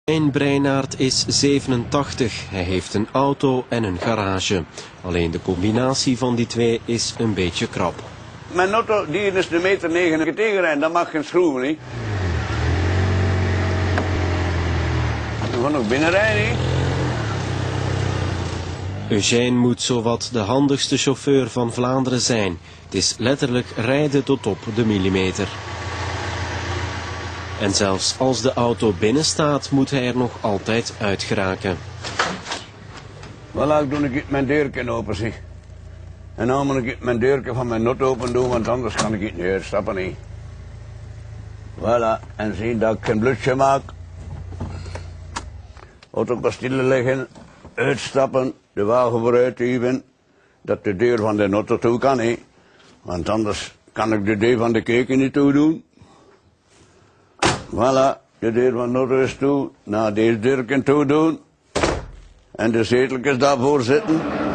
Eugène Breinaert is 87. Hij heeft een auto en een garage. Alleen de combinatie van die twee is een beetje krap. Mijn auto die is de meter 9 tegenrijden, dat mag geen schroeven niet. We gaan ook binnenrijden. Eugène moet zowat de handigste chauffeur van Vlaanderen zijn. Het is letterlijk rijden tot op de millimeter. En zelfs als de auto binnen staat, moet hij er nog altijd uit geraken. Voilà, ik doe ik mijn deurken open, zie. En dan moet ik mijn deurken van mijn auto open doen, want anders kan ik niet uitstappen, niet. Voilà, en zie dat ik geen blusje maak. Auto kan stil liggen, uitstappen, de wagen vooruit duwen, dat de deur van de auto toe kan, hè. Want anders kan ik de deur van de keuken niet toe doen. Voilà, de deur van de auto is toe, nou deze deur kan toe doen. En de zeteltjes daarvoor zitten.